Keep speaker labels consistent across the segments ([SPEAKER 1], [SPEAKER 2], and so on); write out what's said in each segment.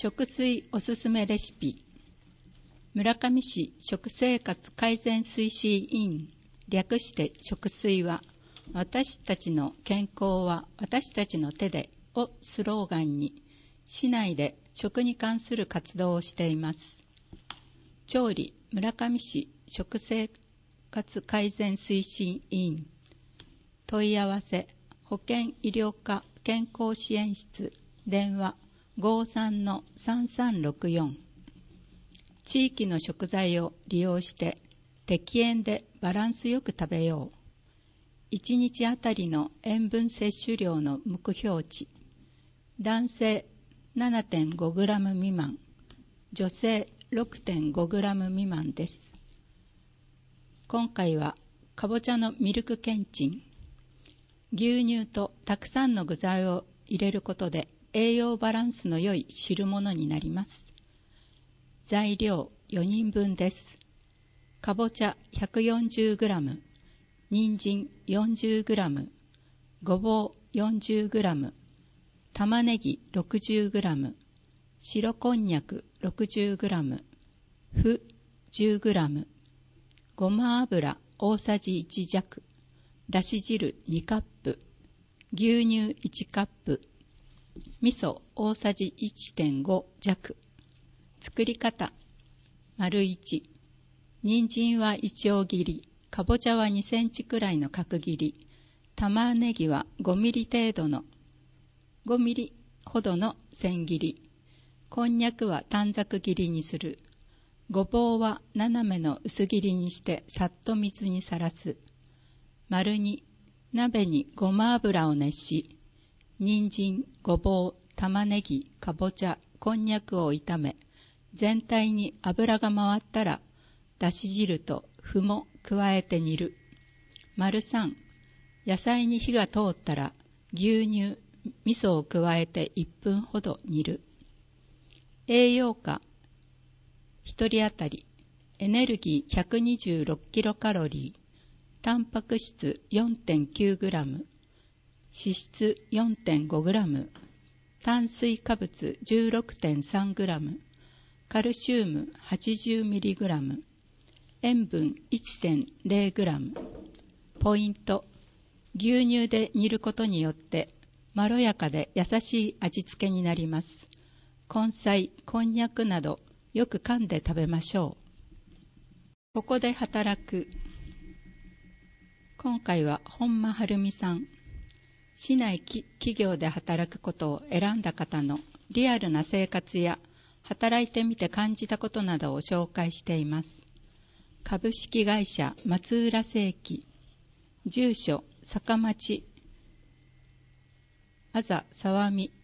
[SPEAKER 1] 食水おすすめレシピ。村上市食生活改善推進委員、略して食水は、私たちの健康は私たちの手でをスローガンに、市内で食に関する活動をしています。調理村上市食生活改善推進委員。問い合わせ保健医療課健康支援室、電話 53-3364。地域の食材を利用して適塩でバランスよく食べよう。1日あたりの塩分摂取量の目標値、男性 7.5g 未満、女性 6.5g 未満です。今回はかぼちゃのミルクけんちん、牛乳とたくさんの具材を入れることで栄養バランスの良い汁物になります。材料4人分です。かぼちゃ 140g、人参 40g、ごぼう 40g、玉ねぎ 60g、白こんにゃく 60g、麩 10g、ごま油大さじ1弱、だし汁2カップ、牛乳1カップ、味噌大さじ 1.5 弱。作り方、丸1、人参は一応切り、かぼちゃは2センチくらいの角切り、玉ねぎは5ミリほどの千切り、こんにゃくは短冊切りにする、ごぼうは斜めの薄切りにしてさっと水にさらす。丸2、鍋にごま油を熱し、人参、ごぼう、玉ねぎ、かぼちゃ、こんにゃくを炒め、全体に油が回ったら、だし汁と麩も加えて煮る。丸3、野菜に火が通ったら、牛乳、味噌を加えて1分ほど煮る。栄養価、1人当たり、エネルギー126キロカロリー、タンパク質 4.9g、脂質 4.5g、炭水化物 16.3g、カルシウム 80mg、塩分 1.0g。ポイント、牛乳で煮ることによってまろやかで優しい味付けになります。根菜、こんにゃくなどよく噛んで食べましょう。ここで働く。今回は本間晴美さん、市内企業で働くことを選んだ方のリアルな生活や働いてみて感じたことなどを紹介しています。株式会社松浦製機、住所坂町あざ沢見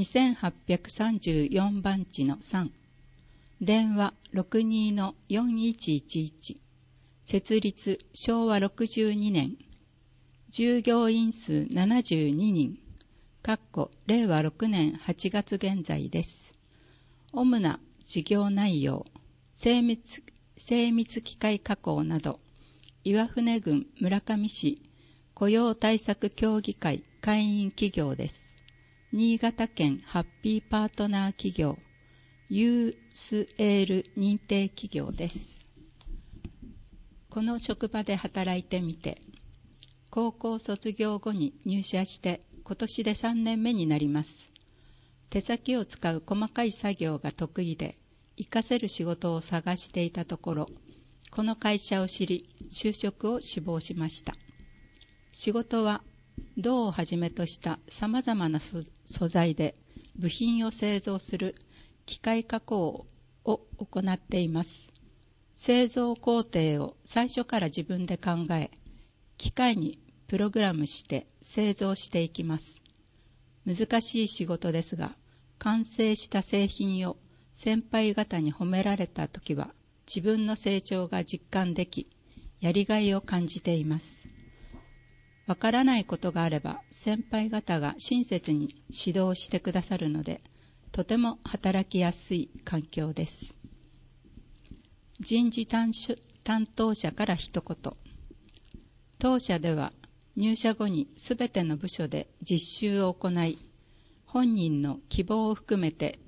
[SPEAKER 1] 2834番地の3、電話 62-4111、設立昭和62年、従業員数72人、令和6年8月現在です。主な事業内容、精密機械加工など、岩船郡村上市雇用対策協議会会員企業です。新潟県ハッピーパートナー企業、USL 認定企業です。この職場で働いてみて、高校卒業後に入社して今年で3年目になります。手先を使う細かい作業が得意で、活かせる仕事を探していたところ、この会社を知り、就職を志望しました。仕事は銅をはじめとしたさまざまな素材で部品を製造する機械加工を行っています。製造工程を最初から自分で考え、機械にプログラムして製造していきます。難しい仕事ですが、完成した製品を先輩方に褒められたときは、自分の成長が実感でき、やりがいを感じています。わからないことがあれば、先輩方が親切に指導してくださるので、とても働きやすい環境です。人事担当者から一言。当社では入社後にすべての部署で実習を行い、本人の希望を含めて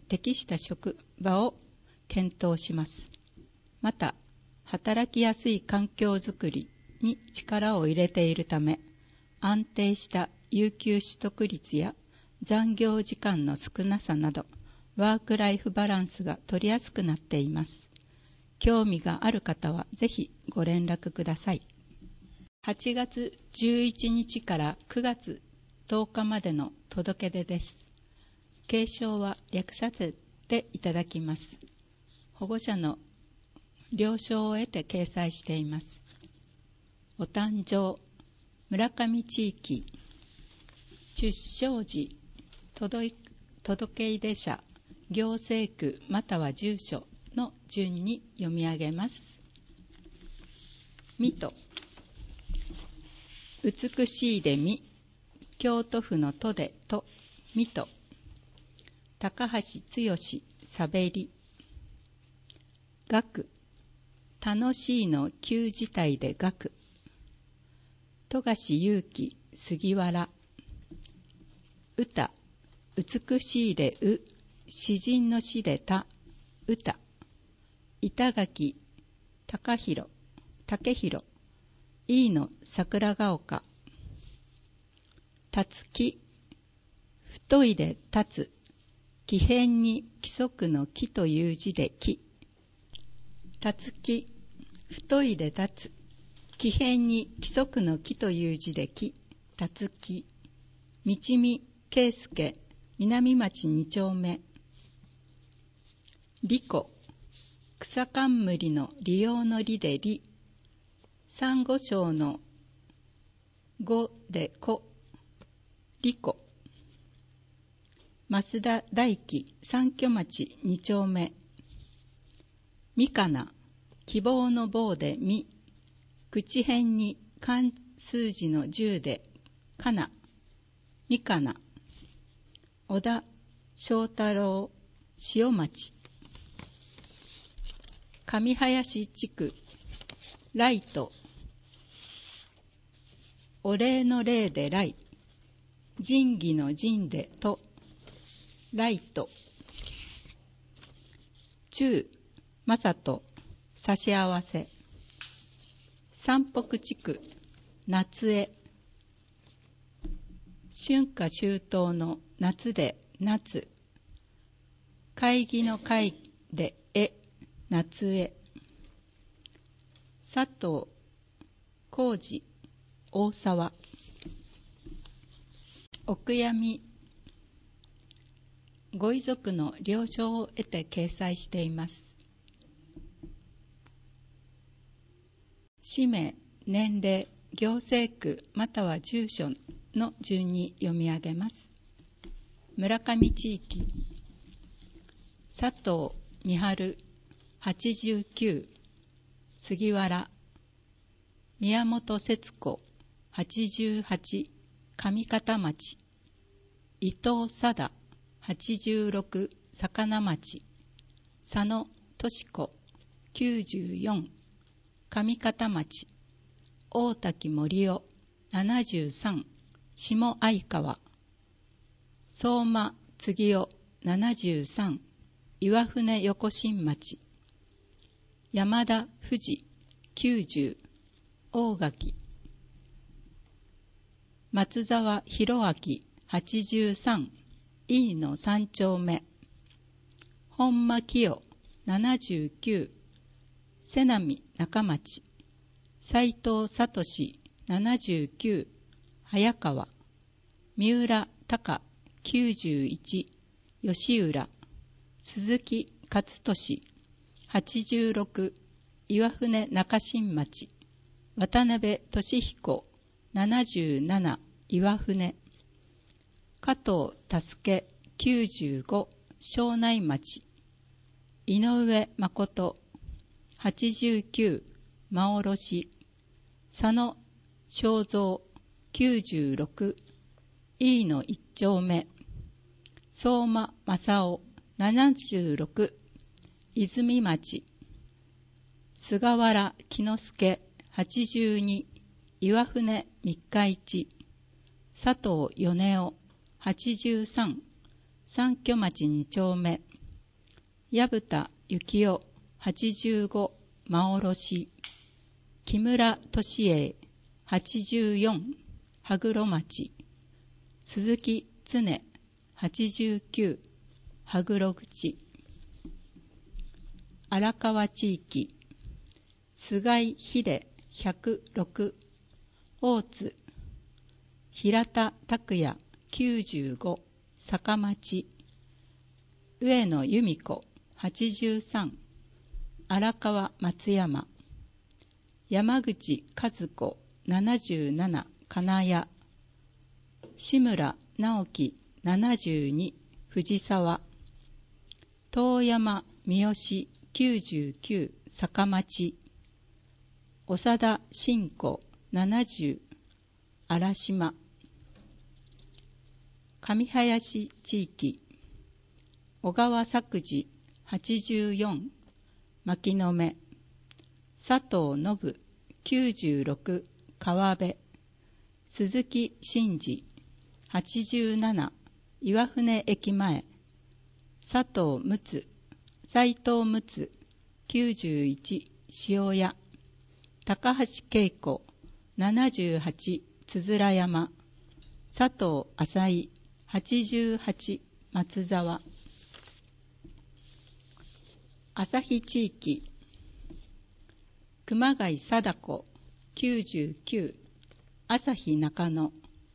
[SPEAKER 1] 適した職場を検討します。また、働きやすい環境づくりに力を入れているため、安定した有給取得率や残業時間の少なさなど、ワークライフバランスが取りやすくなっています。興味がある方はぜひご連絡ください。8月11日から9月10日までの届け出です。継承は略させていただきます。保護者の了承を得て掲載しています。お誕生、村上地域、出生時、届け出者、行政区または住所の順に読み上げます。水戸、美しいでみ、京都府の都でと、水戸、高橋剛さべり、学、楽しいの旧字体で学、富樫勇樹杉原、歌、美しいでう、詩人の詩でた、歌、板垣武弘、いいの桜ヶ丘、たつき、太いで立つ、木偏に規則の木という字で木、たつき、太いで立つ、木偏に規則の木という字で木、たつき、道見圭介、南町2丁目、利子、草冠の利用の利で利、珊瑚礁の語で子、利子、増田大輝三居町2丁目、みかな、希望の棒でみ、口辺に漢数字の10でかな、みかな、小田翔太郎塩町、上林地区ライト、お礼の礼で来、仁義の仁でと、ライト、中、正人、差し合わせ、山北地区、夏江、春夏秋冬の夏で夏、会議の会で夏江、佐藤浩二大沢、お悔やみ、ご遺族の了承を得て掲載しています。氏名、年齢、行政区または住所の順に読み上げます。村上地域、佐藤美春89、杉原、宮本節子88、上方町、伊藤貞86、坂町、佐野敏子94、上方町、大滝森夫73、下相川、相馬次夫73、岩船横新町、山田富士90、大垣、松沢弘明83、飯野3丁目、本間清79、瀬波中町、斉藤聡79、早川、三浦隆91、吉浦、鈴木勝利86、岩船中新町、渡辺俊彦77、岩船、加藤助95、庄内町、井上誠89、馬卸、佐野正蔵96、飯野一丁目、相馬正夫76、泉町、菅原木之助82、岩船三日市、佐藤米夫83、三居町2丁目、 薮田幸雄85馬卸、木村俊英84羽黒町、鈴木常89羽黒口、荒川地域、菅井秀106大津、平田拓也95坂町、上野由美子83荒川松山、山口和子77金谷、志村直樹72藤沢、遠山三好99坂町、長田信子70荒島、上林地域、小川作治84牧野目、佐藤信96川辺、鈴木真二87岩船駅前、佐藤睦斉藤睦91塩屋、高橋恵子78つづら山、佐藤浅井88松沢、旭地域、熊谷貞子99旭中野、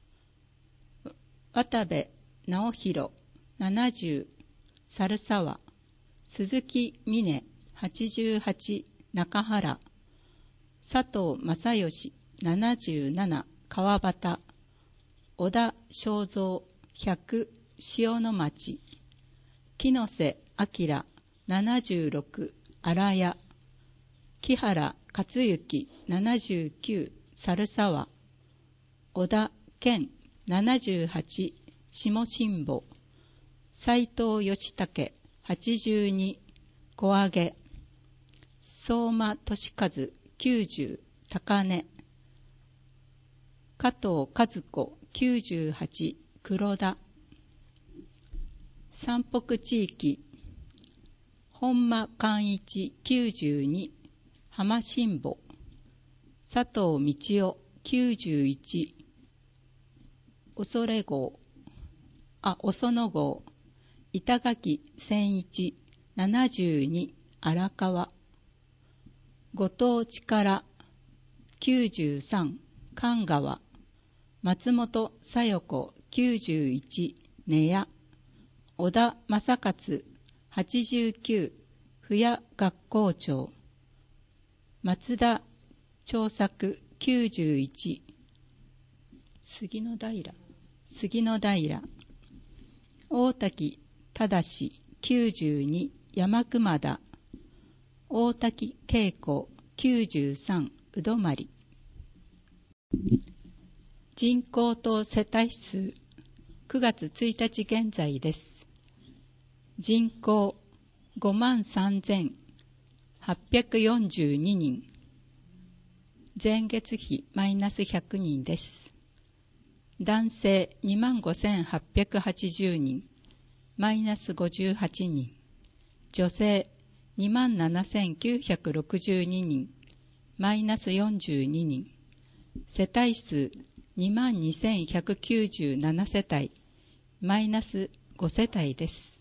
[SPEAKER 1] 渡部直弘70猿沢、鈴木美音88中原、佐藤正義77川端、小田正蔵100塩の町、木瀬明76荒谷、木原克行79猿沢、小田健78下新保、斉藤義武82小上、相馬俊和90高根、加藤和子98黒田、山北地域、本間寛一92浜新保、佐藤道夫91恐野郷、板垣千一72荒川、後藤力93神川、松本小代子91根谷、小田正勝89府谷学校長、松田長作91杉の平、大滝正92山熊田、大滝恵子93うどまり。人口と世帯数9月1日現在です。人口53,842人、前月比マイナス100人です。男性25,880人、マイナス58人、女性27,962人、マイナス42人、世帯数22,197世帯、マイナス5世帯です。